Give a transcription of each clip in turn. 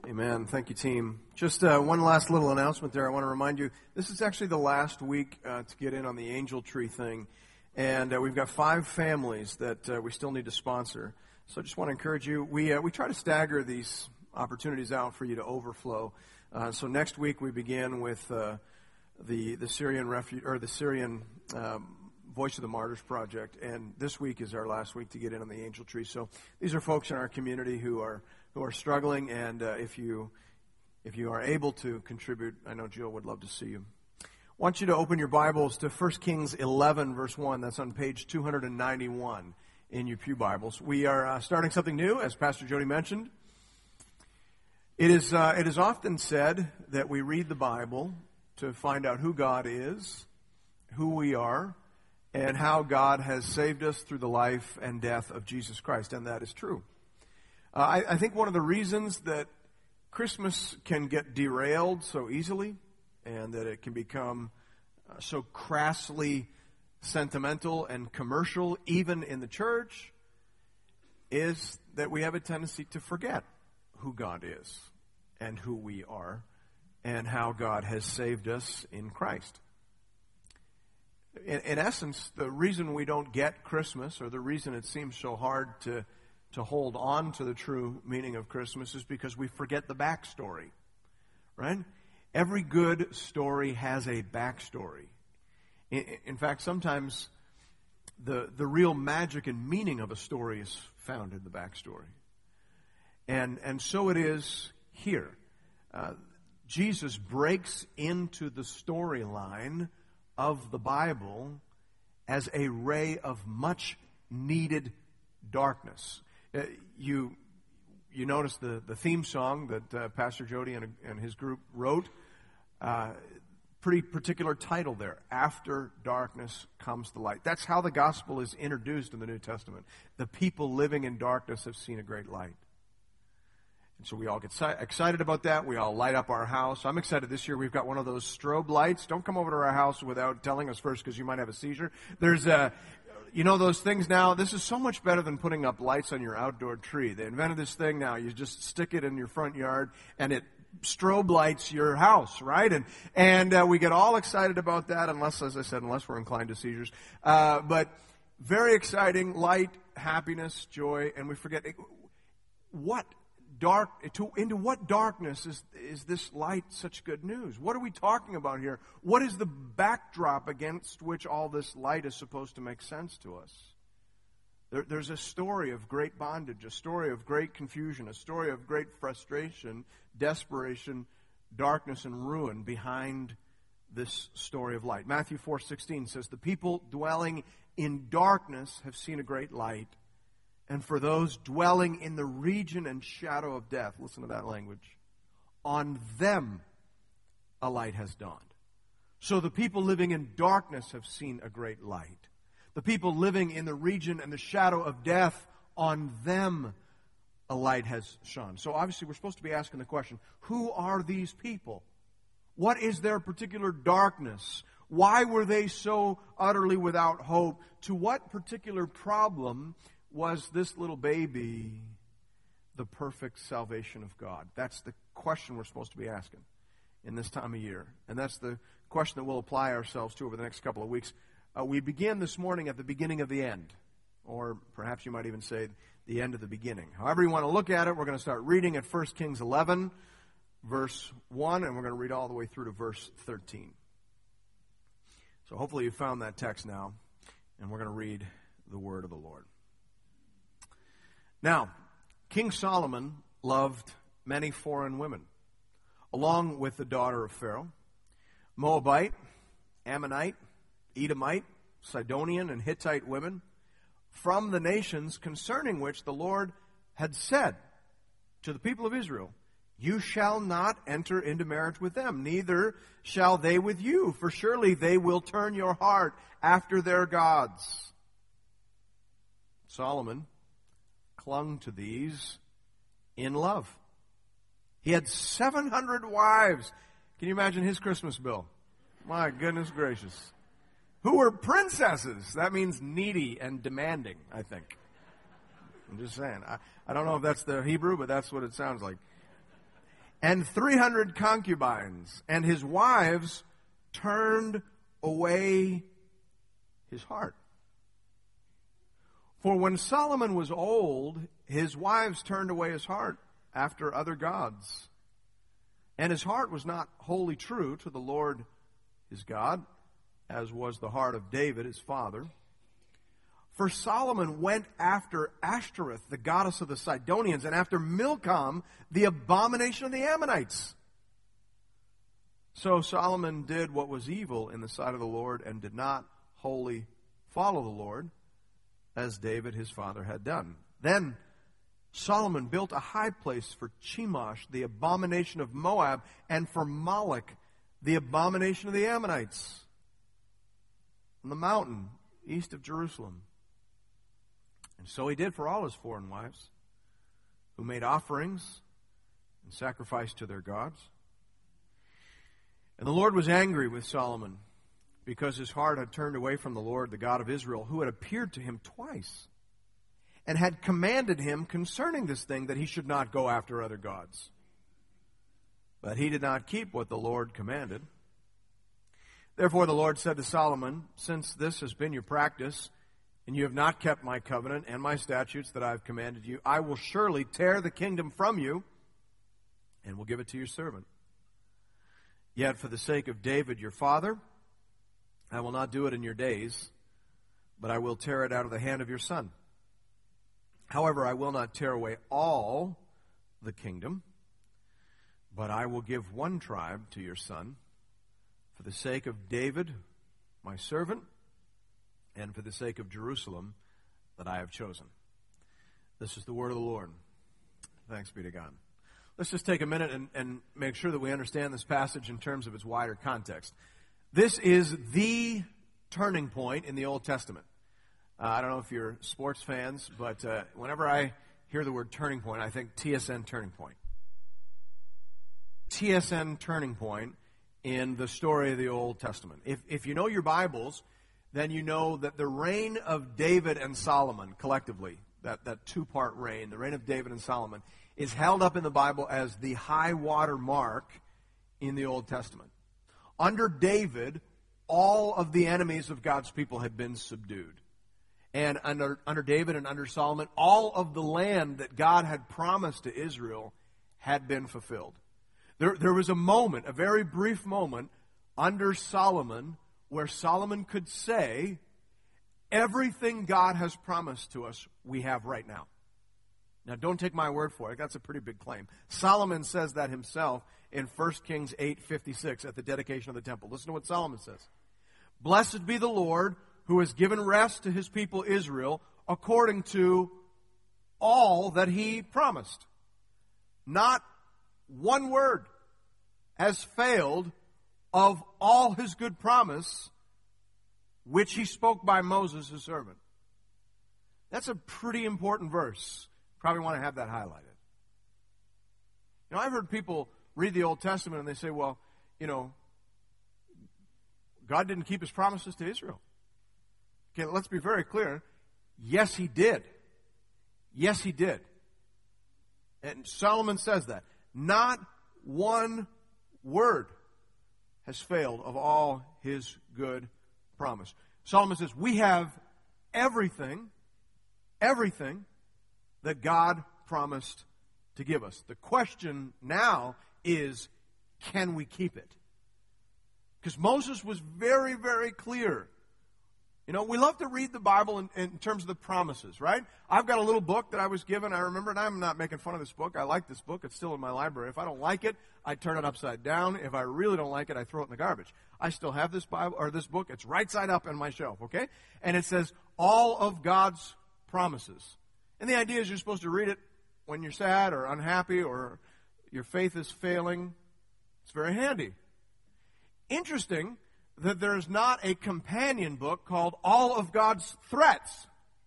Amen. Thank you, team. Just one last little announcement there. I want to remind you, this is actually the last week to get in on the Angel Tree thing. And we've got 5 families that we still need to sponsor. So I just want to encourage you. We try to stagger these opportunities out for you to overflow. So next week we begin with the Syrian Voice of the Martyrs Project. And this week is our last week to get in on the Angel Tree. So these are folks in our community who are struggling, and if you are able to contribute, I know Jill would love to see you. I want you to open your Bibles to 1 Kings 11, verse 1. That's on page 291 in your pew Bibles. We are starting something new, as Pastor Jody mentioned. It is often said that we read the Bible to find out who God is, who we are, and how God has saved us through the life and death of Jesus Christ, and that is true. I think one of the reasons that Christmas can get derailed so easily and that it can become so crassly sentimental and commercial, even in the church, is that we have a tendency to forget who God is and who we are and how God has saved us in Christ. In essence, the reason we don't get Christmas, or the reason it seems so hard to hold on to the true meaning of Christmas, is because we forget the backstory, right? Every good story has a backstory. In fact, sometimes the real magic and meaning of a story is found in the backstory. And so it is here. Jesus breaks into the storyline of the Bible as a ray of much needed darkness. You notice the theme song that Pastor Jody and his group wrote. Pretty particular title there. After darkness comes the light. That's how the gospel is introduced in the New Testament. The people living in darkness have seen a great light. And so we all get excited about that. We all light up our house. I'm excited this year. We've got one of those strobe lights. Don't come over to our house without telling us first, because you might have a seizure. There's those things now, this is so much better than putting up lights on your outdoor tree. They invented this thing now. You just stick it in your front yard, and it strobe lights your house, right? And we get all excited about that, unless we're inclined to seizures. But very exciting, light, happiness, joy, and we forget into what darkness is this light such good news? What are we talking about here? What is the backdrop against which all this light is supposed to make sense to us? There's a story of great bondage, a story of great confusion, a story of great frustration, desperation, darkness, and ruin behind this story of light. Matthew 4:16 says, "The people dwelling in darkness have seen a great light. And for those dwelling in the region and shadow of death," listen to that language, "on them a light has dawned." So the people living in darkness have seen a great light. The people living in the region and the shadow of death, on them a light has shone. So obviously we're supposed to be asking the question, who are these people? What is their particular darkness? Why were they so utterly without hope? To what particular problem was this little baby the perfect salvation of God? That's the question we're supposed to be asking in this time of year. And that's the question that we'll apply ourselves to over the next couple of weeks. We begin this morning at the beginning of the end. Or perhaps you might even say the end of the beginning. However you want to look at it, we're going to start reading at 1 Kings 11, verse 1, and we're going to read all the way through to verse 13. So hopefully you found that text now, and we're going to read the word of the Lord. Now, King Solomon loved many foreign women, along with the daughter of Pharaoh, Moabite, Ammonite, Edomite, Sidonian, and Hittite women, from the nations concerning which the Lord had said to the people of Israel, "You shall not enter into marriage with them, neither shall they with you, for surely they will turn your heart after their gods." Solomon clung to these in love. He had 700 wives. Can you imagine his Christmas bill? My goodness gracious. Who were princesses. That means needy and demanding, I think. I'm just saying. I don't know if that's the Hebrew, but that's what it sounds like. and 300 concubines, and his wives turned away his heart. For when Solomon was old, his wives turned away his heart after other gods. And his heart was not wholly true to the Lord his God, as was the heart of David his father. For Solomon went after Ashtoreth, the goddess of the Sidonians, and after Milcom, the abomination of the Ammonites. So Solomon did what was evil in the sight of the Lord and did not wholly follow the Lord, as David his father had done. Then Solomon built a high place for Chemosh, the abomination of Moab, and for Moloch, the abomination of the Ammonites, on the mountain east of Jerusalem. And so he did for all his foreign wives, who made offerings and sacrificed to their gods. And the Lord was angry with Solomon, because his heart had turned away from the Lord, the God of Israel, who had appeared to him twice, and had commanded him concerning this thing, that he should not go after other gods. But he did not keep what the Lord commanded. Therefore the Lord said to Solomon, since this has been your practice, and you have not kept my covenant and my statutes that I have commanded you, I will surely tear the kingdom from you, and will give it to your servant. Yet for the sake of David your father, I will not do it in your days, but I will tear it out of the hand of your son. However, I will not tear away all the kingdom, but I will give one tribe to your son, for the sake of David, my servant, and for the sake of Jerusalem that I have chosen. This is the word of the Lord. Thanks be to God. Let's just take a minute and make sure that we understand this passage in terms of its wider context. This is the turning point in the Old Testament. I don't know if you're sports fans, but whenever I hear the word turning point, I think TSN turning point. TSN turning point in the story of the Old Testament. If you know your Bibles, then you know that the reign of David and Solomon collectively, that two-part reign, the reign of David and Solomon, is held up in the Bible as the high water mark in the Old Testament. Under David, all of the enemies of God's people had been subdued. And under David and under Solomon, all of the land that God had promised to Israel had been fulfilled. There was a moment, a very brief moment, under Solomon, where Solomon could say, everything God has promised to us, we have right now. Now, don't take my word for it. That's a pretty big claim. Solomon says that himself in 1 Kings 8:56 at the dedication of the temple. Listen to what Solomon says. Blessed be the Lord who has given rest to his people Israel according to all that he promised. Not one word has failed of all his good promise, which he spoke by Moses, his servant. That's a pretty important verse. Probably want to have that highlighted. You know, I've heard people read the Old Testament and they say, well, you know, God didn't keep his promises to Israel. Okay, let's be very clear. Yes, he did. Yes, he did. And Solomon says that. Not one word has failed of all his good promise. Solomon says, we have everything that God promised to give us. The question now is, can we keep it? Because Moses was very, very clear. You know, we love to read the Bible in terms of the promises, right? I've got a little book that I was given, I remember, and I'm not making fun of this book. I like this book. It's still in my library. If I don't like it, I turn it upside down. If I really don't like it, I throw it in the garbage. I still have this Bible or this book. It's right side up on my shelf, okay? And it says all of God's promises. And the idea is you're supposed to read it when you're sad or unhappy or your faith is failing. It's very handy. Interesting that there's not a companion book called All of God's Threats.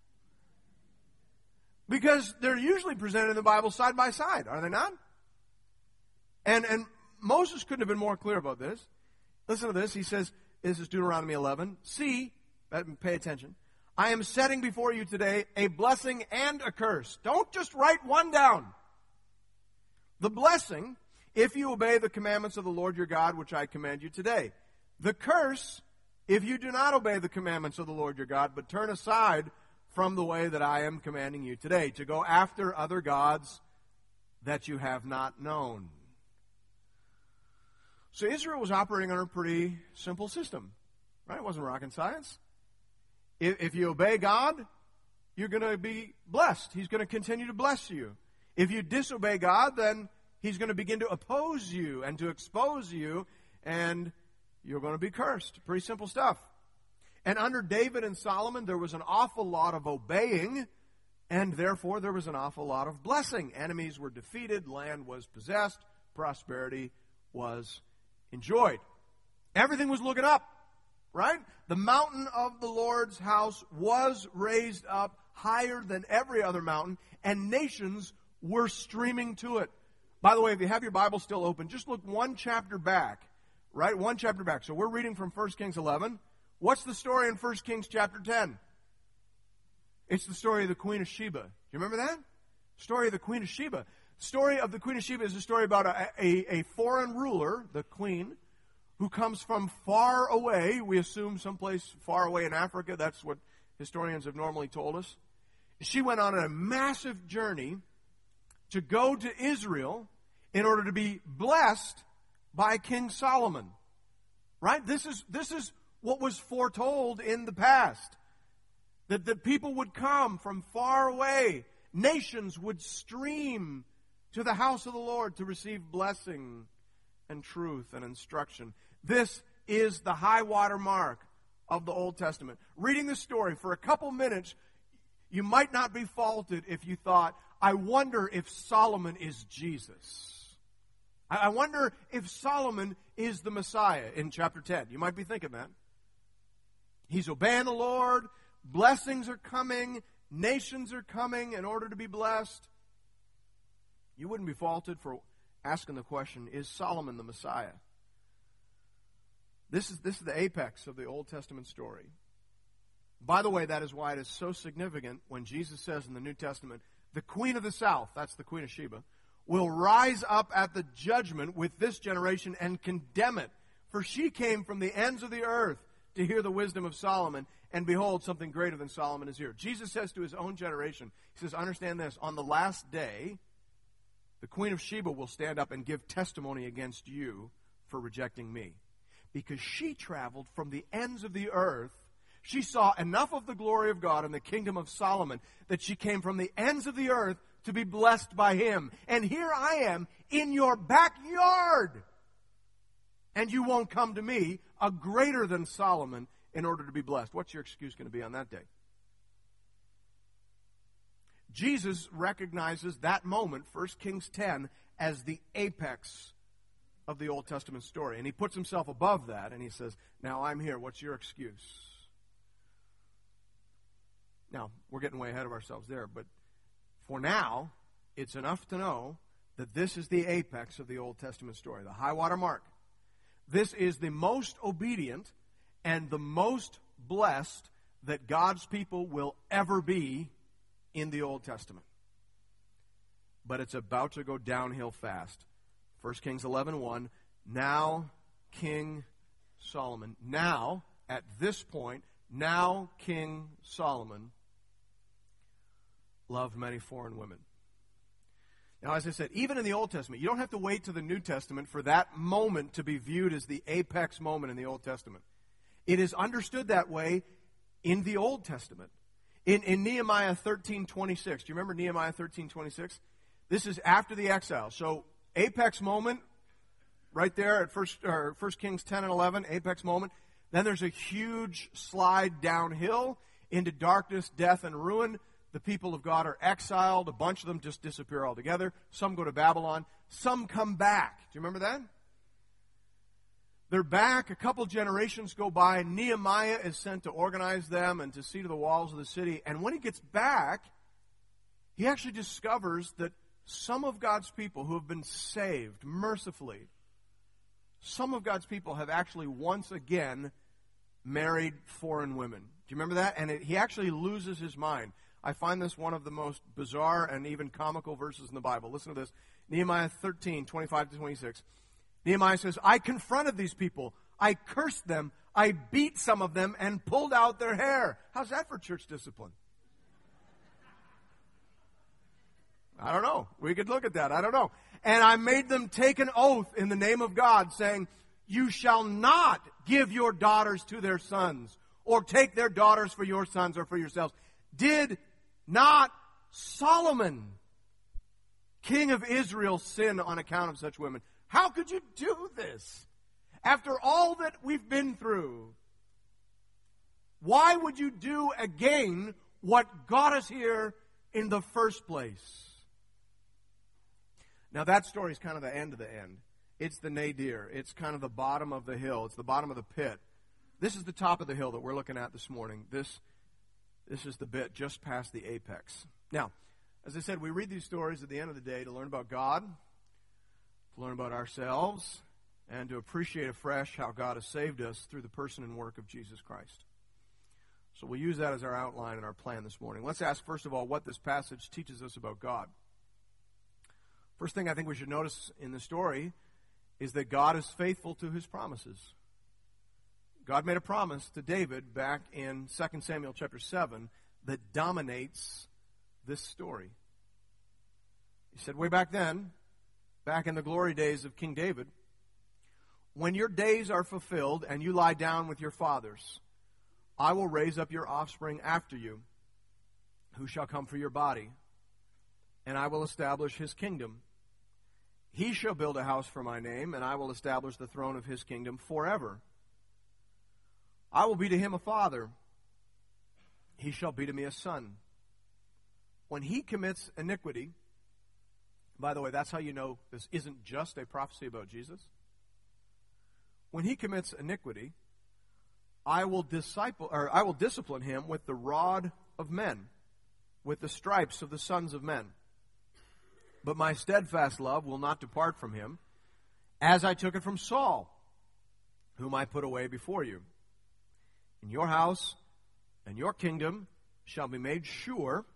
Because they're usually presented in the Bible side by side, are they not? And Moses couldn't have been more clear about this. Listen to this. He says, this is Deuteronomy 11. See, pay attention. I am setting before you today a blessing and a curse. Don't just write one down. The blessing if you obey the commandments of the Lord your God, which I command you today. The curse, if you do not obey the commandments of the Lord your God, but turn aside from the way that I am commanding you today, to go after other gods that you have not known. So Israel was operating on a pretty simple system, right? It wasn't rocket science. If you obey God, you're going to be blessed. He's going to continue to bless you. If you disobey God, then He's going to begin to oppose you and to expose you, and you're going to be cursed. Pretty simple stuff. And under David and Solomon, there was an awful lot of obeying, and therefore there was an awful lot of blessing. Enemies were defeated, land was possessed, prosperity was enjoyed. Everything was looking up, right? The mountain of the Lord's house was raised up higher than every other mountain, and nations were streaming to it. By the way, if you have your Bible still open, just look one chapter back, right? One chapter back. So we're reading from 1 Kings 11. What's the story in 1 Kings chapter 10? It's the story of the Queen of Sheba. Do you remember that? Story of the Queen of Sheba. Story of the Queen of Sheba is a story about a foreign ruler, the queen, who comes from far away. We assume someplace far away in Africa. That's what historians have normally told us. She went on a massive journey to go to Israel in order to be blessed by King Solomon. Right? This is what was foretold in the past. That the people would come from far away. Nations would stream to the house of the Lord to receive blessing and truth and instruction. This is the high water mark of the Old Testament. Reading the story for a couple minutes, you might not be faulted if you thought, I wonder if Solomon is Jesus. I wonder if Solomon is the Messiah in chapter 10. You might be thinking that. He's obeying the Lord. Blessings are coming. Nations are coming in order to be blessed. You wouldn't be faulted for asking the question, is Solomon the Messiah? This is the apex of the Old Testament story. By the way, that is why it is so significant when Jesus says in the New Testament, the Queen of the South, that's the Queen of Sheba, will rise up at the judgment with this generation and condemn it. For she came from the ends of the earth to hear the wisdom of Solomon, and behold, something greater than Solomon is here. Jesus says to his own generation, he says, understand this, on the last day, the Queen of Sheba will stand up and give testimony against you for rejecting me. Because she traveled from the ends of the earth. She saw enough of the glory of God and the kingdom of Solomon that she came from the ends of the earth to be blessed by him. And here I am in your backyard. And you won't come to me, a greater than Solomon, in order to be blessed. What's your excuse going to be on that day? Jesus recognizes that moment, 1 Kings 10, as the apex of the Old Testament story. And he puts himself above that, and he says, now I'm here. What's your excuse? Now, we're getting way ahead of ourselves there, but for now, it's enough to know that this is the apex of the Old Testament story, the high water mark. This is the most obedient and the most blessed that God's people will ever be in the Old Testament. But it's about to go downhill fast. 1 Kings 11:1, now King Solomon. Now, at this point, now King Solomon loved many foreign women. Now, as I said, even in the Old Testament, you don't have to wait to the New Testament for that moment to be viewed as the apex moment in the Old Testament. It is understood that way in the Old Testament. In Nehemiah 13:26, do you remember Nehemiah 13:26? This is after the exile. So, apex moment, right there at 1 Kings 10 and 11, apex moment. Then there's a huge slide downhill into darkness, death, and ruin. The people of God are exiled. A bunch of them just disappear altogether. Some go to Babylon. Some come back. Do you remember that? They're back. A couple generations go by. Nehemiah is sent to organize them and to see to the walls of the city. And when he gets back, he actually discovers that some of God's people who have been saved mercifully, some of God's people have actually once again married foreign women. Do you remember that? And he actually loses his mind. I find this one of the most bizarre and even comical verses in the Bible. Listen to this. Nehemiah 13, 25 to 26. Nehemiah says, I confronted these people. I cursed them. I beat some of them and pulled out their hair. How's that for church discipline? I don't know. We could look at that. I don't know. And I made them take an oath in the name of God, saying, you shall not give your daughters to their sons, or take their daughters for your sons or for yourselves. Did not Solomon, king of Israel, sin on account of such women? How could you do this? After all that we've been through, why would you do again what got us here in the first place? Now that story is kind of the end of the end. It's the nadir. It's kind of the bottom of the hill. It's the bottom of the pit. This is the top of the hill that we're looking at this morning. This is the bit just past the apex. Now, as I said, we read these stories at the end of the day to learn about God, to learn about ourselves, and to appreciate afresh how God has saved us through the person and work of Jesus Christ. So we'll use that as our outline and our plan this morning. Let's ask, first of all, what this passage teaches us about God. First thing I think we should notice in the story is that God is faithful to his promises. God made a promise to David back in 2 Samuel chapter 7 that dominates this story. He said way back then, back in the glory days of King David, when your days are fulfilled and you lie down with your fathers, I will raise up your offspring after you, who shall come for your body, and I will establish his kingdom. He shall build a house for my name, and I will establish the throne of his kingdom forever. I will be to him a father. He shall be to me a son. When he commits iniquity, by the way, that's how you know this isn't just a prophecy about Jesus. When he commits iniquity, I will discipline him with the rod of men, with the stripes of the sons of men. But my steadfast love will not depart from him, as I took it from Saul, whom I put away before you. And your house and your kingdom shall be made sure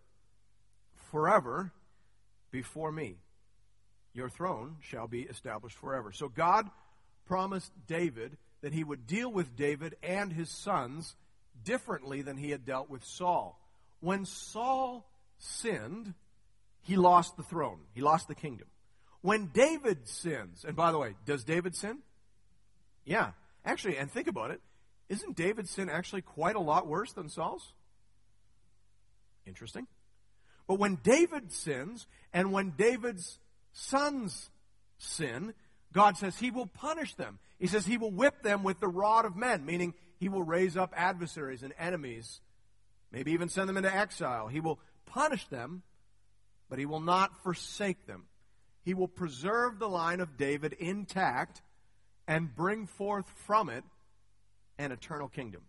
forever before me. Your throne shall be established forever. So God promised David that he would deal with David and his sons differently than he had dealt with Saul. When Saul sinned, he lost the throne. He lost the kingdom. When David sins, and by the way, does David sin? Yeah. Actually, and think about it, isn't David's sin actually quite a lot worse than Saul's? Interesting. But when David sins, and when David's sons sin, God says he will punish them. He says he will whip them with the rod of men, meaning he will raise up adversaries and enemies, maybe even send them into exile. He will punish them, but he will not forsake them. He will preserve the line of David intact and bring forth from it an eternal kingdom.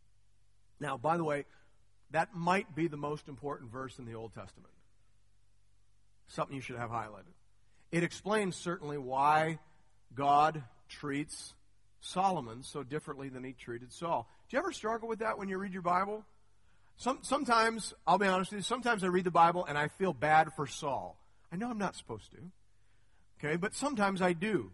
Now, by the way, that might be the most important verse in the Old Testament. Something you should have highlighted. It explains certainly why God treats Solomon so differently than he treated Saul. Do you ever struggle with that when you read your Bible? Sometimes, I'll be honest with you, sometimes I read the Bible and I feel bad for Saul. I know I'm not supposed to. Okay, but sometimes I do.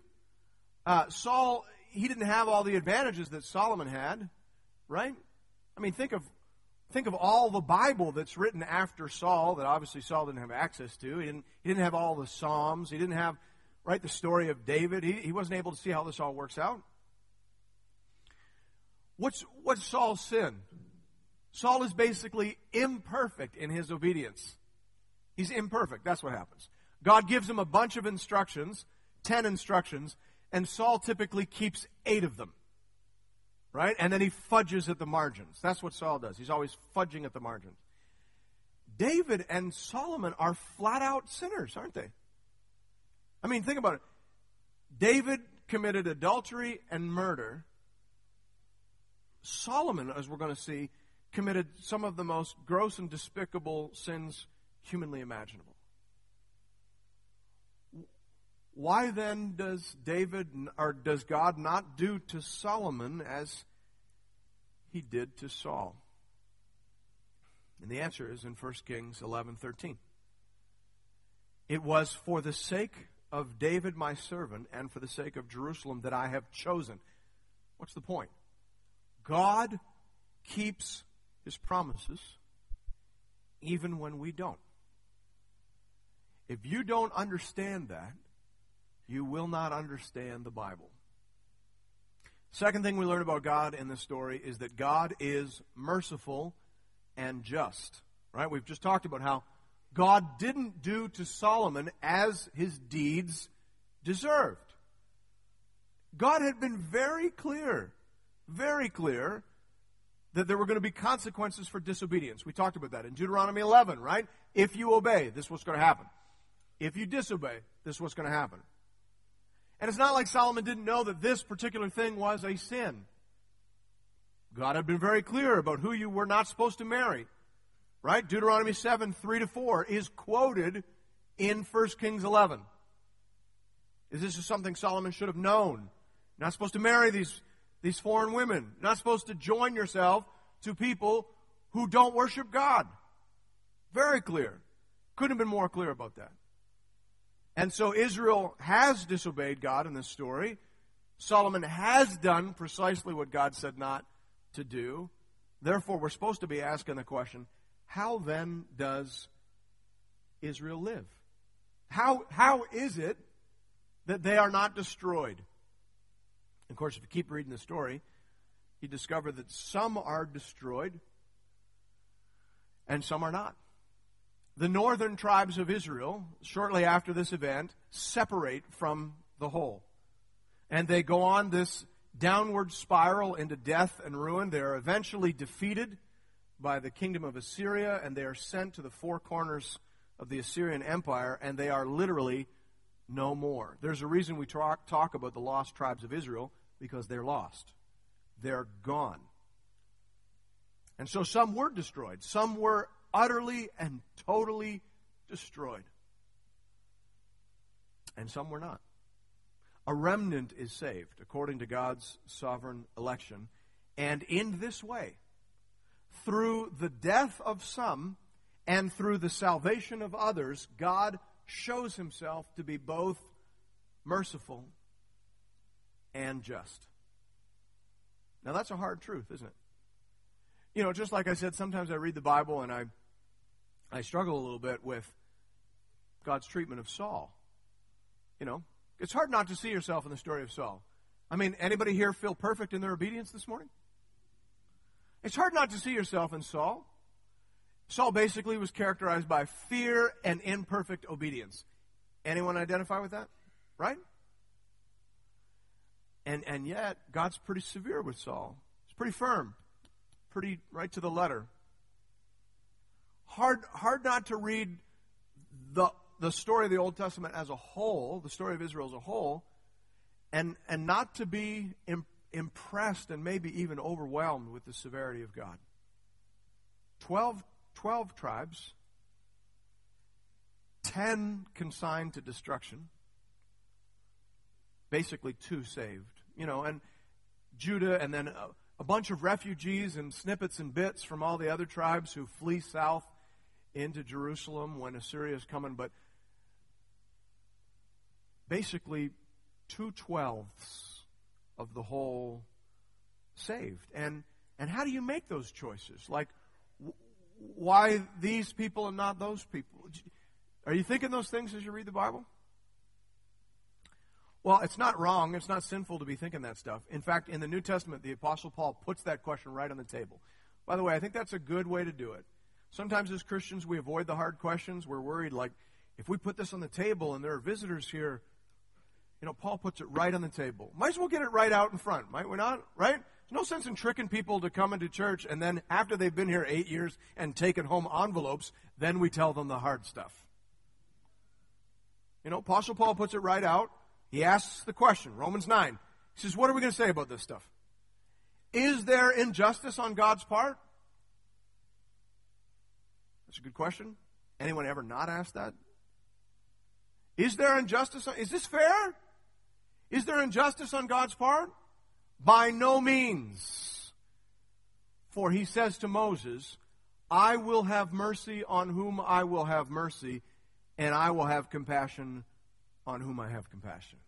Saul, he didn't have all the advantages that Solomon had, right? I mean, think of all the Bible that's written after Saul that obviously Saul didn't have access to. He didn't have all the Psalms. He didn't have, right, the story of David. He wasn't able to see how this all works out. What's Saul's sin? Saul is basically imperfect in his obedience. He's imperfect. That's what happens. God gives him a bunch of instructions, 10 instructions, and Saul typically keeps 8 of them. Right? And then he fudges at the margins. That's what Saul does. He's always fudging at the margins. David and Solomon are flat out sinners, aren't they? I mean, think about it. David committed adultery and murder. Solomon, as we're going to see, committed some of the most gross and despicable sins humanly imaginable. Why then does God not do to Solomon as he did to Saul? And the answer is in 1 Kings 11:13. It was for the sake of David my servant, and for the sake of Jerusalem that I have chosen. What's the point? God keeps his promises even when we don't. If you don't understand that, you will not understand the Bible. Second thing we learn about God in this story is that God is merciful and just. Right? We've just talked about how God didn't do to Solomon as his deeds deserved. God had been very clear that there were going to be consequences for disobedience. We talked about that in Deuteronomy 11, right? If you obey, this is what's going to happen. If you disobey, this is what's going to happen. And it's not like Solomon didn't know that this particular thing was a sin. God had been very clear about who you were not supposed to marry. Right? Deuteronomy 7, 3-4 is quoted in 1 Kings 11. This is something Solomon should have known. You're not supposed to marry these foreign women. You're not supposed to join yourself to people who don't worship God. Very clear. Couldn't have been more clear about that. And so Israel has disobeyed God in this story. Solomon has done precisely what God said not to do. Therefore, we're supposed to be asking the question, how then does Israel live? How is it that they are not destroyed? Of course, if you keep reading the story, you discover that some are destroyed and some are not. The northern tribes of Israel, shortly after this event, separate from the whole. And they go on this downward spiral into death and ruin. They are eventually defeated by the kingdom of Assyria, and they are sent to the four corners of the Assyrian Empire, and they are literally no more. There's a reason we talk about the lost tribes of Israel, because they're lost. They're gone. And so some were destroyed. Some were utterly and totally destroyed. And some were not. A remnant is saved according to God's sovereign election. And in this way, through the death of some and through the salvation of others, God shows himself to be both merciful and just. Now that's a hard truth, isn't it? You know, just like I said, sometimes I read the Bible and I struggle a little bit with God's treatment of Saul. You know, it's hard not to see yourself in the story of Saul. I mean, anybody here feel perfect in their obedience this morning? It's hard not to see yourself in Saul. Saul basically was characterized by fear and imperfect obedience. Anyone identify with that? Right? And yet, God's pretty severe with Saul. He's pretty firm. Pretty right to the letter. Hard not to read the story of the Old Testament as a whole, the story of Israel as a whole, and not to be impressed and maybe even overwhelmed with the severity of God. 12 tribes, 10 consigned to destruction, basically 2 saved. You know, and Judah, and then a bunch of refugees and snippets and bits from all the other tribes who flee south into Jerusalem when Assyria is coming, but basically 2/12 of the whole saved. And how do you make those choices? Like, why these people and not those people? Are you thinking those things as you read the Bible? Well, it's not wrong. It's not sinful to be thinking that stuff. In fact, in the New Testament, the Apostle Paul puts that question right on the table. By the way, I think that's a good way to do it. Sometimes as Christians, we avoid the hard questions. We're worried, like, if we put this on the table and there are visitors here, you know, Paul puts it right on the table. Might as well get it right out in front, might we not? Right? There's no sense in tricking people to come into church, and then after they've been here 8 years and taken home envelopes, then we tell them the hard stuff. You know, Apostle Paul puts it right out. He asks the question, Romans 9. He says, what are we going to say about this stuff? Is there injustice on God's part? That's a good question. Anyone ever not asked that? Is there injustice? Is this fair? Is there injustice on God's part? By no means. For he says to Moses, I will have mercy on whom I will have mercy, and I will have compassion on whom I have compassion.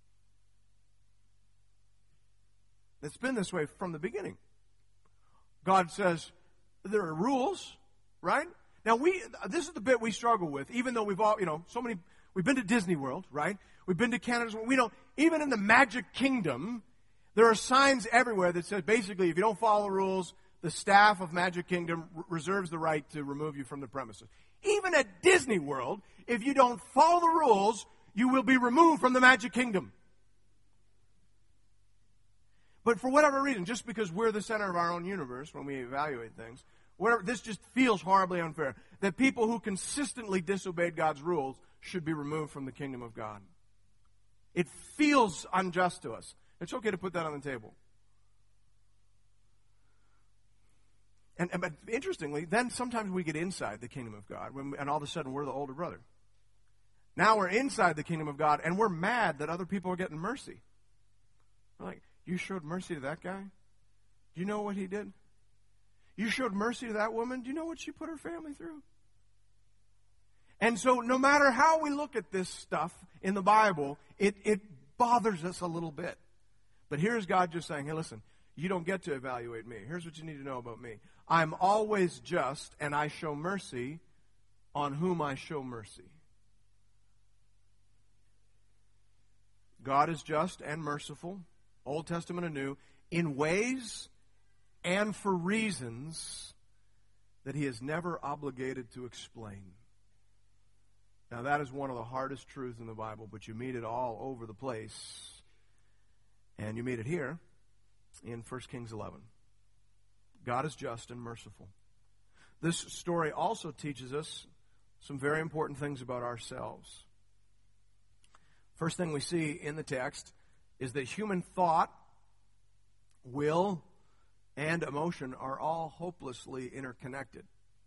It's been this way from the beginning. God says there are rules, right? Now this is the bit we struggle with, even though we've been to Disney World, right? We've been to Canada. Even in the Magic Kingdom, there are signs everywhere that says basically if you don't follow the rules, the staff of Magic Kingdom reserves the right to remove you from the premises. Even at Disney World, if you don't follow the rules, you will be removed from the Magic Kingdom. But for whatever reason, just because we're the center of our own universe when we evaluate things, this just feels horribly unfair. That people who consistently disobeyed God's rules should be removed from the kingdom of God. It feels unjust to us. It's okay to put that on the table. But interestingly, then sometimes we get inside the kingdom of God, and all of a sudden we're the older brother. Now we're inside the kingdom of God, and we're mad that other people are getting mercy. We're like, you showed mercy to that guy? Do you know what he did? You showed mercy to that woman? Do you know what she put her family through? And so no matter how we look at this stuff in the Bible, it bothers us a little bit. But here's God just saying, hey, listen, you don't get to evaluate me. Here's what you need to know about me. I'm always just, and I show mercy on whom I show mercy. God is just and merciful, Old Testament and New, in ways and for reasons that he is never obligated to explain. Now that is one of the hardest truths in the Bible, but you meet it all over the place. And you meet it here in 1 Kings 11. God is just and merciful. This story also teaches us some very important things about ourselves. First thing we see in the text is that human thought, will, and emotion are all hopelessly interconnected.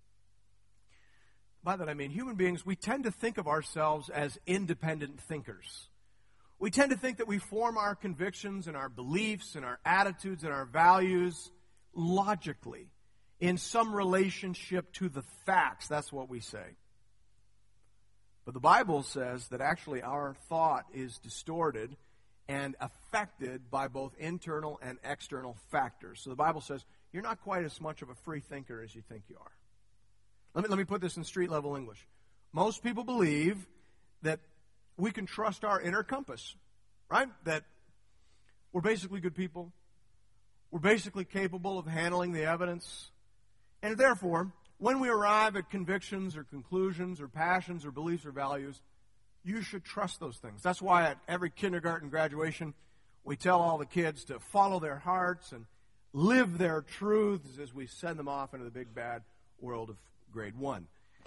By that I mean human beings, we tend to think of ourselves as independent thinkers. We tend to think that we form our convictions and our beliefs and our attitudes and our values logically in some relationship to the facts. That's what we say. But the Bible says that actually our thought is distorted and affected by both internal and external factors. So the Bible says you're not quite as much of a free thinker as you think you are. Let me put this in street level English. Most people believe that we can trust our inner compass, right? That we're basically good people. We're basically capable of handling the evidence. And therefore, when we arrive at convictions or conclusions or passions or beliefs or values, you should trust those things. That's why at every kindergarten graduation, we tell all the kids to follow their hearts and live their truths as we send them off into the big bad world of grade 1.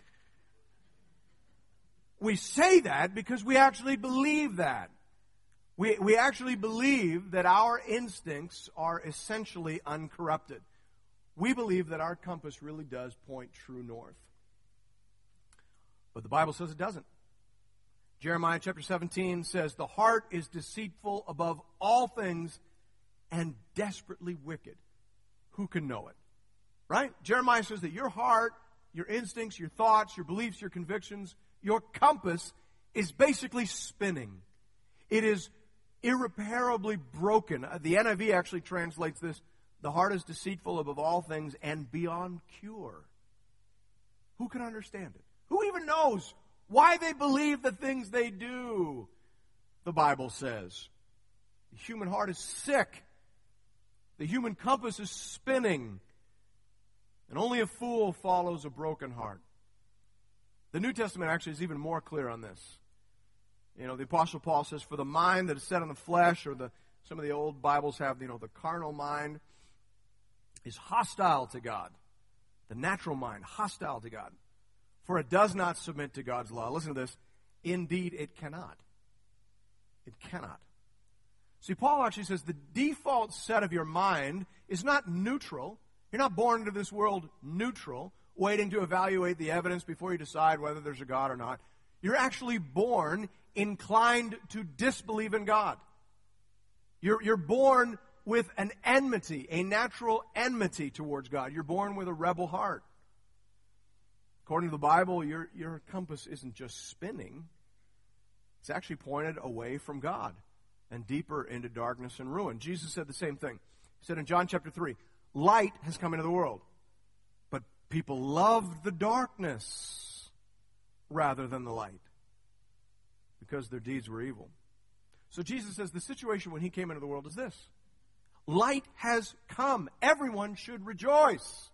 We say that because we actually believe that. We actually believe that our instincts are essentially uncorrupted. We believe that our compass really does point true north. But the Bible says it doesn't. Jeremiah chapter 17 says, the heart is deceitful above all things and desperately wicked. Who can know it? Right? Jeremiah says that your heart, your instincts, your thoughts, your beliefs, your convictions, your compass is basically spinning. It is irreparably broken. The NIV actually translates this, the heart is deceitful above all things and beyond cure. Who can understand it? Who even knows why they believe the things they do? The Bible says the human heart is sick. The human compass is spinning. And only a fool follows a broken heart. The New Testament actually is even more clear on this. You know, the Apostle Paul says, for the mind that is set on the flesh, or some of the old Bibles have, the carnal mind, is hostile to God. The natural mind, hostile to God. For it does not submit to God's law. Listen to this. Indeed, it cannot. It cannot. See, Paul actually says the default set of your mind is not neutral. You're not born into this world neutral, waiting to evaluate the evidence before you decide whether there's a God or not. You're actually born inclined to disbelieve in God. You're born with an enmity, a natural enmity towards God. You're born with a rebel heart. According to the Bible, your compass isn't just spinning. It's actually pointed away from God and deeper into darkness and ruin. Jesus said the same thing. He said in John chapter 3, light has come into the world, but people loved the darkness rather than the light because their deeds were evil. So Jesus says the situation when he came into the world is this. Light has come. Everyone should rejoice.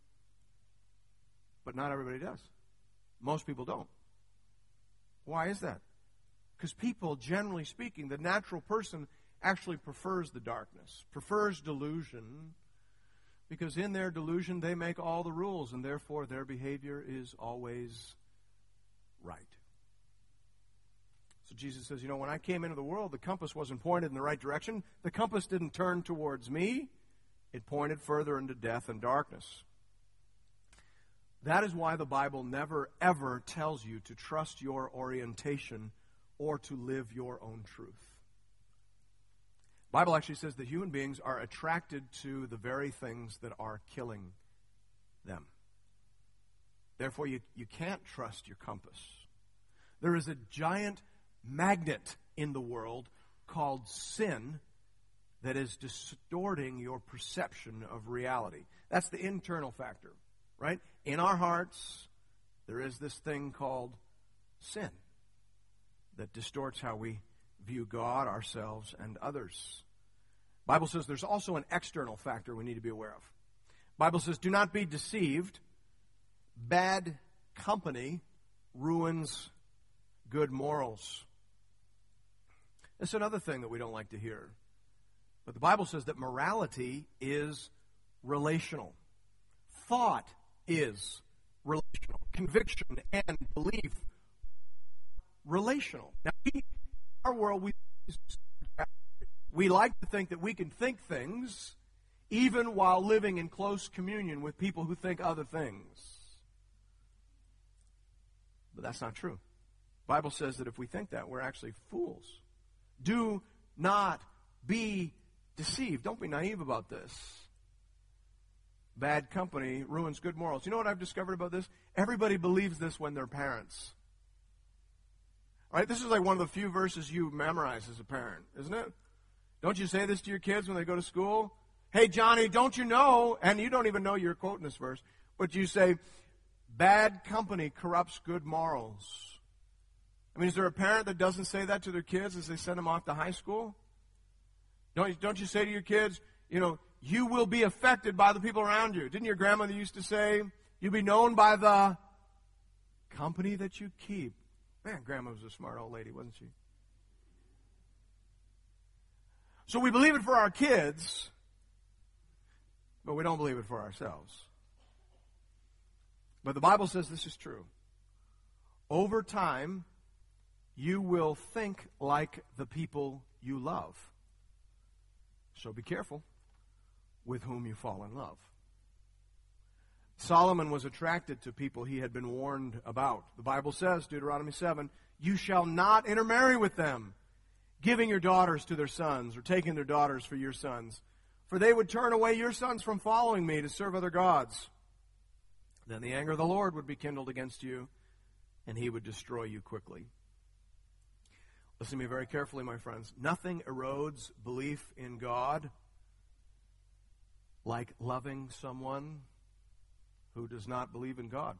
But not everybody does. Most people don't. Why is that? Because people, generally speaking, the natural person actually prefers the darkness, prefers delusion, because in their delusion they make all the rules, and therefore their behavior is always right. So Jesus says, when I came into the world, the compass wasn't pointed in the right direction. The compass didn't turn towards me. It pointed further into death and darkness. That is why the Bible never, ever tells you to trust your orientation or to live your own truth. The Bible actually says that human beings are attracted to the very things that are killing them. Therefore, you can't trust your compass. There is a giant magnet in the world called sin that is distorting your perception of reality. That's the internal factor, right? In our hearts, there is this thing called sin that distorts how we view God, ourselves, and others. The Bible says there's also an external factor we need to be aware of. The Bible says, do not be deceived. Bad company ruins good morals. It's another thing that we don't like to hear. But the Bible says that morality is relational. Thought is relational. Conviction and belief, relational. Now, in our world, we like to think that we can think things even while living in close communion with people who think other things. But that's not true. The Bible says that if we think that, we're actually fools. Do not be deceived. Don't be naive about this. Bad company ruins good morals. You know what I've discovered about this? Everybody believes this when they're parents. All right, this is like one of the few verses you memorize as a parent, isn't it? Don't you say this to your kids when they go to school? Hey, Johnny, don't you know, and you don't even know you're quoting this verse, but you say, bad company corrupts good morals. I mean, is there a parent that doesn't say that to their kids as they send them off to high school? Don't you say to your kids, you will be affected by the people around you. Didn't your grandmother used to say, you'll be known by the company that you keep? Man, Grandma was a smart old lady, wasn't she? So we believe it for our kids, but we don't believe it for ourselves. But the Bible says this is true. Over time, you will think like the people you love. So be careful with whom you fall in love. Solomon was attracted to people he had been warned about. The Bible says, Deuteronomy 7, you shall not intermarry with them, giving your daughters to their sons or taking their daughters for your sons. For they would turn away your sons from following me to serve other gods. Then the anger of the Lord would be kindled against you, and he would destroy you quickly. Listen to me very carefully, my friends. Nothing erodes belief in God like loving someone who does not believe in God.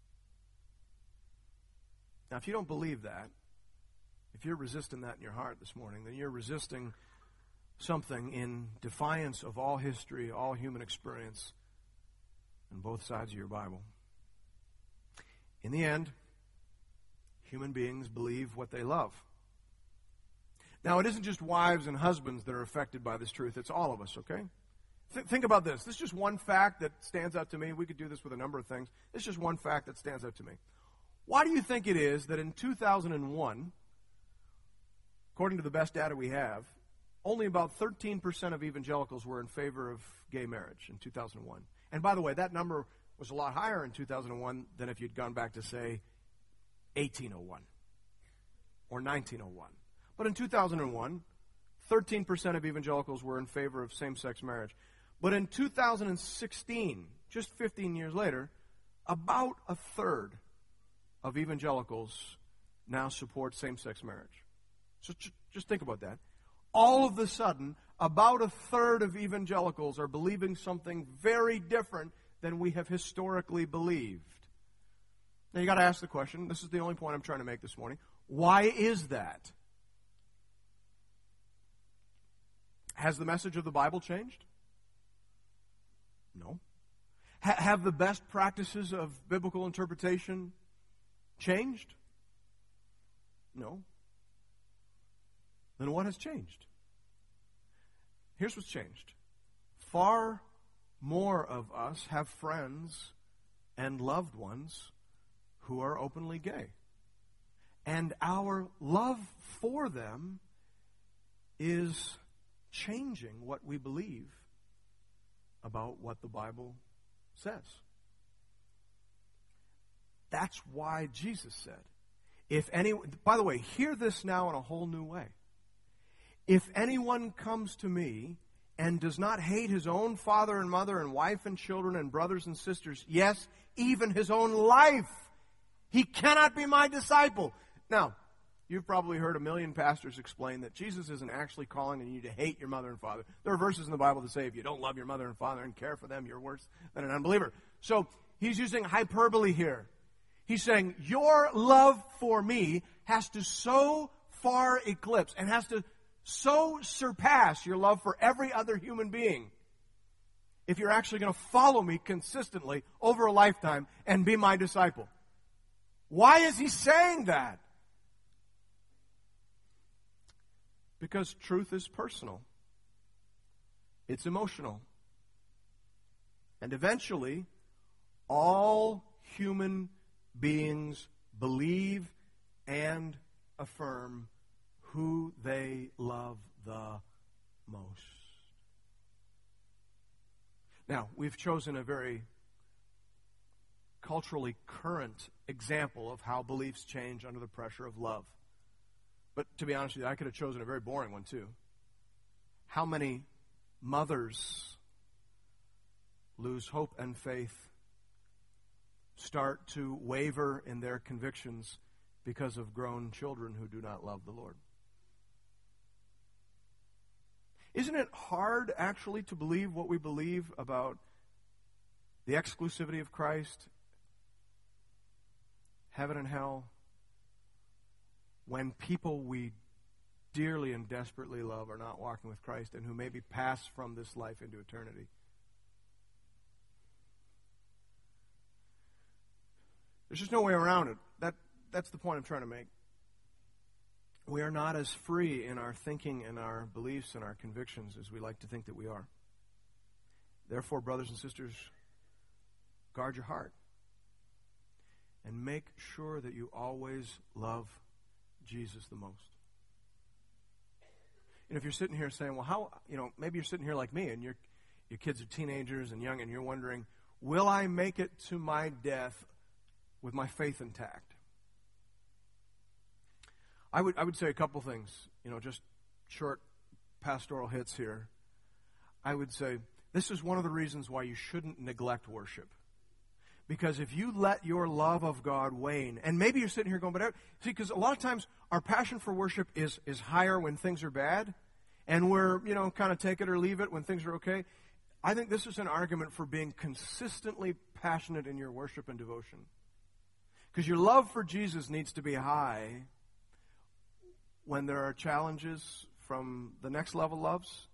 Now, if you don't believe that, if you're resisting that in your heart this morning, then you're resisting something in defiance of all history, all human experience, and both sides of your Bible. In the end, human beings believe what they love. Now, it isn't just wives and husbands that are affected by this truth. It's all of us, okay? Think about this. This is just one fact that stands out to me. We could do this with a number of things. This is just one fact that stands out to me. Why do you think it is that in 2001, according to the best data we have, only about 13% of evangelicals were in favor of gay marriage in 2001? And by the way, that number was a lot higher in 2001 than if you'd gone back to, say, 1801 or 1901. But in 2001, 13% of evangelicals were in favor of same-sex marriage. But in 2016, just 15 years later, about a third of evangelicals now support same-sex marriage. So just think about that. All of a sudden, about a third of evangelicals are believing something very different than we have historically believed. Now you got to ask the question, this is the only point I'm trying to make this morning, why is that? Has the message of the Bible changed? No. Have the best practices of biblical interpretation changed? No. Then what has changed? Here's what's changed. Far more of us have friends and loved ones who are openly gay. And our love for them is changing what we believe about what the Bible says. That's why Jesus said, by the way, hear this now in a whole new way. If anyone comes to me and does not hate his own father and mother and wife and children and brothers and sisters, yes, even his own life, he cannot be my disciple. Now, you've probably heard a million pastors explain that Jesus isn't actually calling on you to hate your mother and father. There are verses in the Bible that say if you don't love your mother and father and care for them, you're worse than an unbeliever. So he's using hyperbole here. He's saying your love for me has to so far eclipse and has to so surpass your love for every other human being if you're actually going to follow me consistently over a lifetime and be my disciple. Why is he saying that? Because truth is personal. It's emotional. And eventually, all human beings believe and affirm who they love the most. Now, we've chosen a very culturally current example of how beliefs change under the pressure of love. But to be honest with you, I could have chosen a very boring one too. How many mothers lose hope and faith, start to waver in their convictions because of grown children who do not love the Lord? Isn't it hard actually to believe what we believe about the exclusivity of Christ, heaven and hell, when people we dearly and desperately love are not walking with Christ and who maybe pass from this life into eternity? There's just no way around it. That's the point I'm trying to make. We are not as free in our thinking and our beliefs and our convictions as we like to think that we are. Therefore, brothers and sisters, guard your heart and make sure that you always love Jesus the most. And if you're sitting here saying, well, how, maybe you're sitting here like me and your kids are teenagers and young and you're wondering, will I make it to my death with my faith intact? I would say a couple things, just short pastoral hits here. I would say this is one of the reasons why you shouldn't neglect worship. Because if you let your love of God wane, and maybe you're sitting here going, because a lot of times our passion for worship is higher when things are bad, and we're, kind of take it or leave it when things are okay. I think this is an argument for being consistently passionate in your worship and devotion. Because your love for Jesus needs to be high when there are challenges from the next level loves.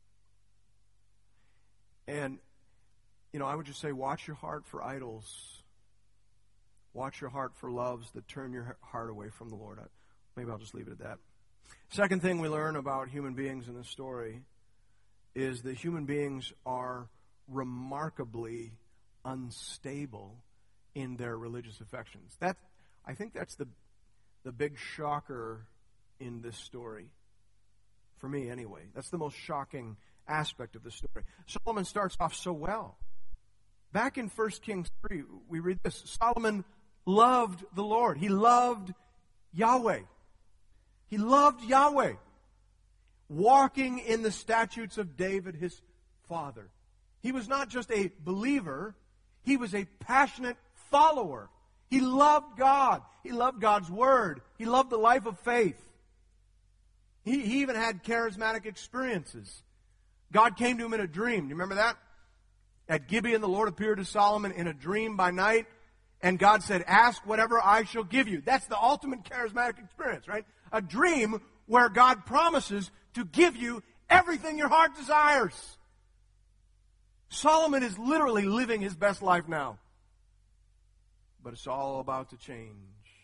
And, I would just say watch your heart for idols. Watch your heart for loves that turn your heart away from the Lord. Maybe I'll just leave it at that. Second thing we learn about human beings in this story is that human beings are remarkably unstable in their religious affections. I think that's the big shocker in this story. For me, anyway. That's the most shocking aspect of the story. Solomon starts off so well. Back in 1 Kings 3, we read this. Solomon loved the Lord. He loved Yahweh. He loved Yahweh. Walking in the statutes of David, his father. He was not just a believer. He was a passionate follower. He loved God. He loved God's word. He loved the life of faith. He even had charismatic experiences. God came to him in a dream. Do you remember that? At Gibeon, the Lord appeared to Solomon in a dream by night, and God said, ask whatever I shall give you. That's the ultimate charismatic experience, right? A dream where God promises to give you everything your heart desires. Solomon is literally living his best life now. But it's all about to change.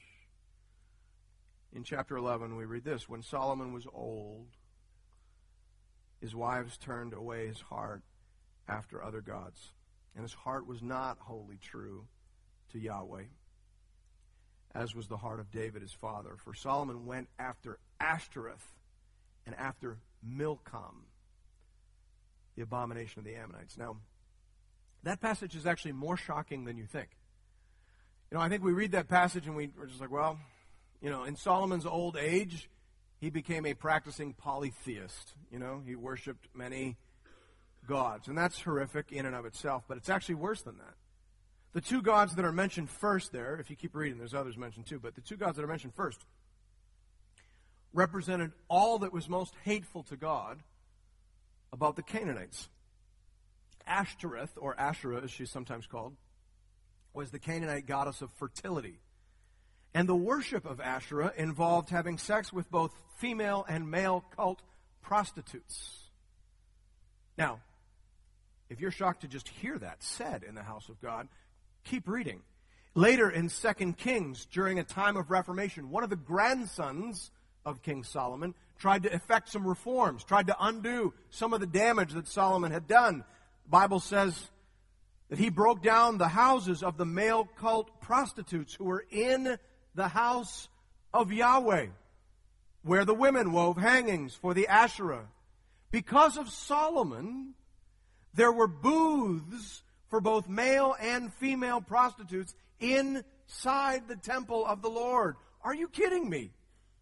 In chapter 11, we read this. When Solomon was old, his wives turned away his heart after other gods, and his heart was not wholly true to Yahweh, as was the heart of David his father. For Solomon went after Ashtoreth and after Milcom, the abomination of the Ammonites. Now, that passage is actually more shocking than you think. I think we read that passage and we're just like, well, in Solomon's old age, he became a practicing polytheist. He worshipped many gods. And that's horrific in and of itself, but it's actually worse than that. The two gods that are mentioned first there, if you keep reading, there's others mentioned too, but the two gods that are mentioned first represented all that was most hateful to God about the Canaanites. Ashtoreth, or Asherah as she's sometimes called, was the Canaanite goddess of fertility. And the worship of Asherah involved having sex with both female and male cult prostitutes. Now, if you're shocked to just hear that said in the house of God, keep reading. Later in 2 Kings, during a time of Reformation, one of the grandsons of King Solomon tried to effect some reforms, tried to undo some of the damage that Solomon had done. The Bible says that he broke down the houses of the male cult prostitutes who were in the house of Yahweh, where the women wove hangings for the Asherah. Because of Solomon, there were booths for both male and female prostitutes inside the temple of the Lord. Are you kidding me?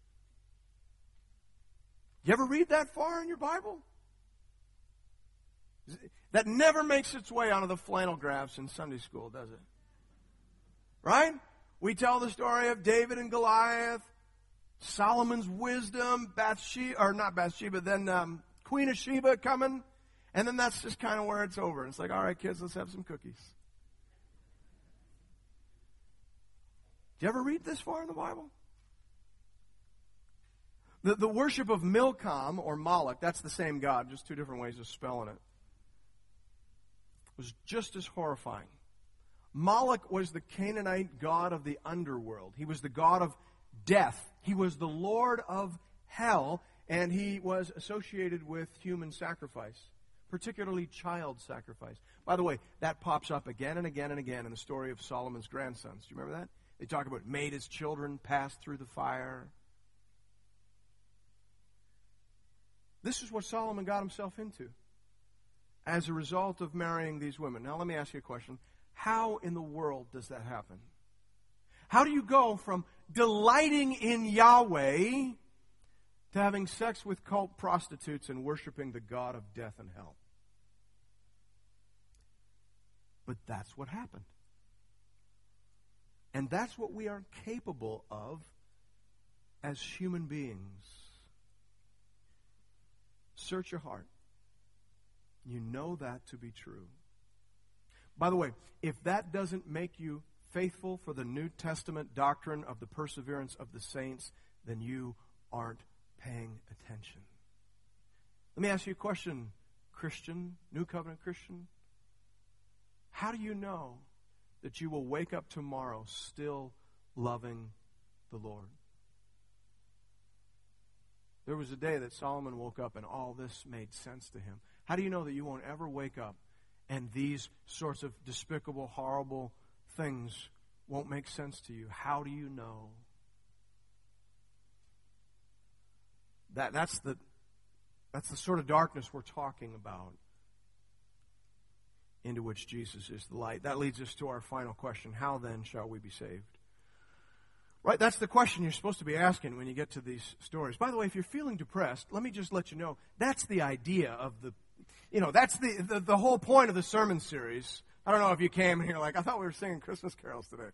You ever read that far in your Bible? That never makes its way onto the flannel graphs in Sunday school, does it? Right? We tell the story of David and Goliath, Solomon's wisdom, then Queen of Sheba coming, and then that's just kind of where it's over. It's like, all right, kids, let's have some cookies. Do you ever read this far in the Bible? The worship of Milcom, or Moloch, that's the same God, just two different ways of spelling it, was just as horrifying. Moloch was the Canaanite god of the underworld. He was the god of death. He was the lord of hell, and he was associated with human sacrifice, particularly child sacrifice. By the way, that pops up again and again and again in the story of Solomon's grandsons. Do you remember that? They talk about made his children pass through the fire. This is what Solomon got himself into as a result of marrying these women. Now, let me ask you a question. How in the world does that happen? How do you go from delighting in Yahweh to having sex with cult prostitutes and worshiping the god of death and hell? But that's what happened. And that's what we are capable of as human beings. Search your heart. You know that to be true. By the way, if that doesn't make you faithful for the New Testament doctrine of the perseverance of the saints, then you aren't paying attention. Let me ask you a question, Christian, New Covenant Christian. How do you know that you will wake up tomorrow still loving the Lord? There was a day that Solomon woke up and all this made sense to him. How do you know that you won't ever wake up and these sorts of despicable, horrible things won't make sense to you? How do you know? That's the sort of darkness we're talking about, into which Jesus is the light. That leads us to our final question. How then shall we be saved? Right, that's the question you're supposed to be asking when you get to these stories. By the way, if you're feeling depressed, let me just let you know, that's the idea of that's the whole point of the sermon series. I don't know if you came and you're like, I thought we were singing Christmas carols today.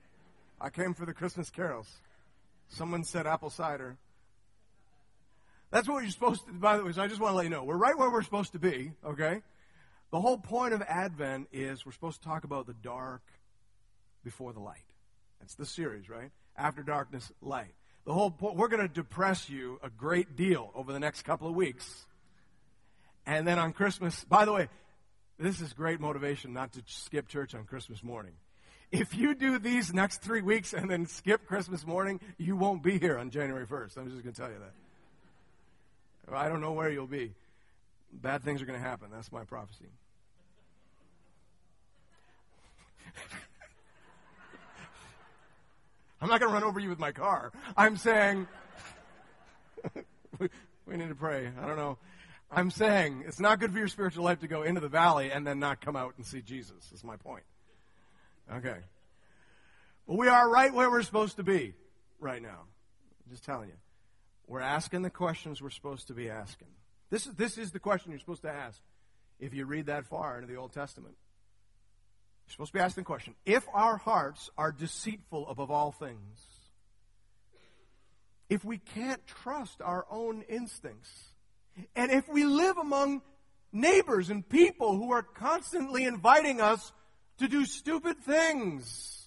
I came for the Christmas carols. Someone said apple cider. That's what you're supposed to, by the way, so I just want to let you know. We're right where we're supposed to be, okay? The whole point of Advent is we're supposed to talk about the dark before the light. That's the series, right? After darkness, light. The whole point, we're going to depress you a great deal over the next couple of weeks. And then on Christmas, by the way, this is great motivation not to skip church on Christmas morning. If you do these next 3 weeks and then skip Christmas morning, you won't be here on January 1st. I'm just going to tell you that. I don't know where you'll be. Bad things are going to happen. That's my prophecy. I'm not going to run over you with my car. I'm saying, we need to pray. I don't know. I'm saying it's not good for your spiritual life to go into the valley and then not come out and see Jesus. That's my point. Okay. But we are right where we're supposed to be right now. I'm just telling you. We're asking the questions we're supposed to be asking. This is the question you're supposed to ask if you read that far into the Old Testament. You're supposed to be asking the question, if our hearts are deceitful above all things, if we can't trust our own instincts, and if we live among neighbors and people who are constantly inviting us to do stupid things,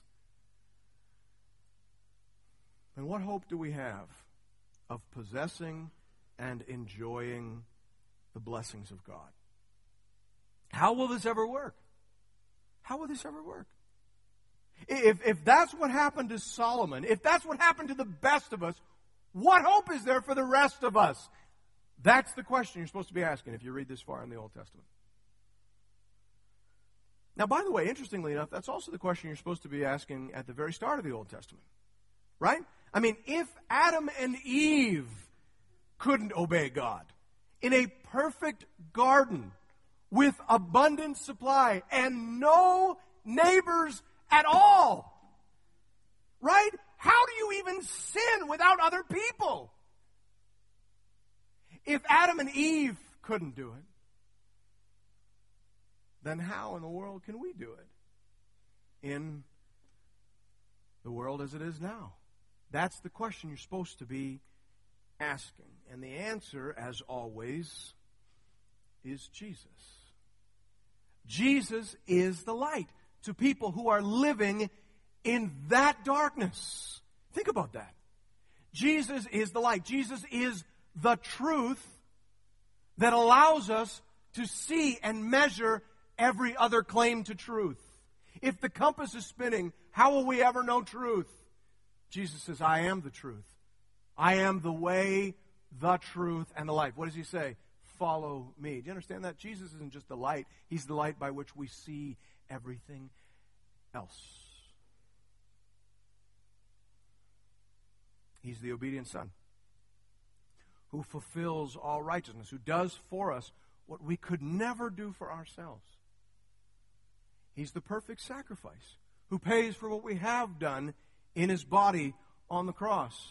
then what hope do we have of possessing and enjoying the blessings of God? How will this ever work? How will this ever work? If that's what happened to Solomon, if that's what happened to the best of us, what hope is there for the rest of us? That's the question you're supposed to be asking if you read this far in the Old Testament. Now, by the way, interestingly enough, that's also the question you're supposed to be asking at the very start of the Old Testament. Right? I mean, if Adam and Eve couldn't obey God in a perfect garden with abundant supply and no neighbors at all, right? How do you even sin without other people? If Adam and Eve couldn't do it, then how in the world can we do it in the world as it is now? That's the question you're supposed to be asking. And the answer, as always, is Jesus. Jesus is the light to people who are living in that darkness. Think about that. Jesus is the light. Jesus is the truth that allows us to see and measure every other claim to truth. If the compass is spinning, how will we ever know truth? Jesus says, I am the truth. I am the way, the truth, and the life. What does he say? Follow me. Do you understand that? Jesus isn't just the light. He's the light by which we see everything else. He's the obedient Son who fulfills all righteousness, who does for us what we could never do for ourselves. He's the perfect sacrifice who pays for what we have done in his body on the cross.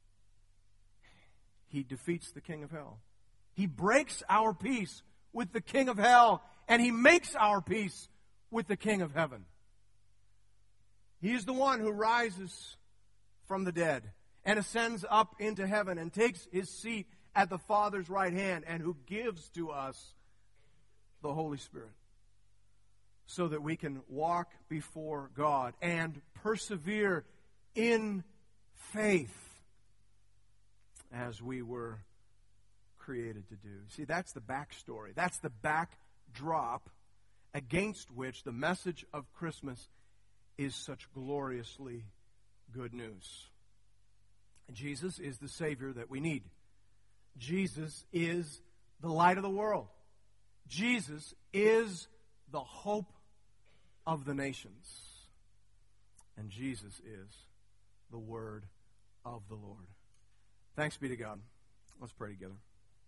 He defeats the king of hell. He breaks our peace with the king of hell, and he makes our peace with the king of heaven. He is the one who rises from the dead and ascends up into heaven and takes his seat at the Father's right hand, and who gives to us the Holy Spirit so that we can walk before God and persevere in faith as we were created to do. See, that's the backstory. That's the backdrop against which the message of Christmas is such gloriously good news. Jesus is the Savior that we need. Jesus is the light of the world. Jesus is the hope of the nations. And Jesus is the word of the Lord. Thanks be to God. Let's pray together.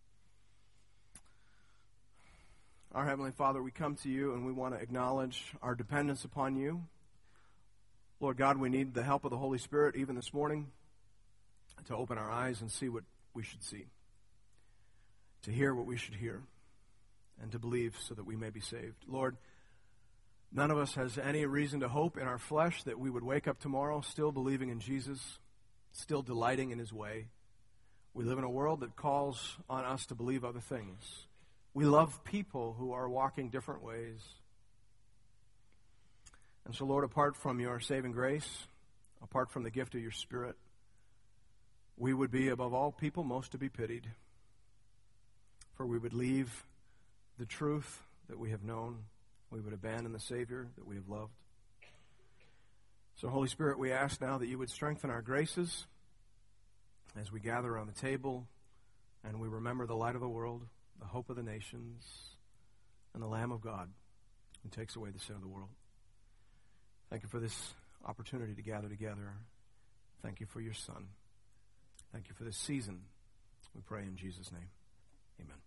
Our Heavenly Father, we come to you and we want to acknowledge our dependence upon you. Lord God, we need the help of the Holy Spirit even this morning to open our eyes and see what we should see, to hear what we should hear, and to believe so that we may be saved. Lord, none of us has any reason to hope in our flesh that we would wake up tomorrow still believing in Jesus, still delighting in his way. We live in a world that calls on us to believe other things. We love people who are walking different ways. And so, Lord, apart from your saving grace, apart from the gift of your Spirit, we would be, above all people, most to be pitied. For we would leave the truth that we have known. We would abandon the Savior that we have loved. So, Holy Spirit, we ask now that you would strengthen our graces as we gather around the table and we remember the light of the world, the hope of the nations, and the Lamb of God who takes away the sin of the world. Thank you for this opportunity to gather together. Thank you for your Son. Thank you for this season. We pray in Jesus' name. Amen.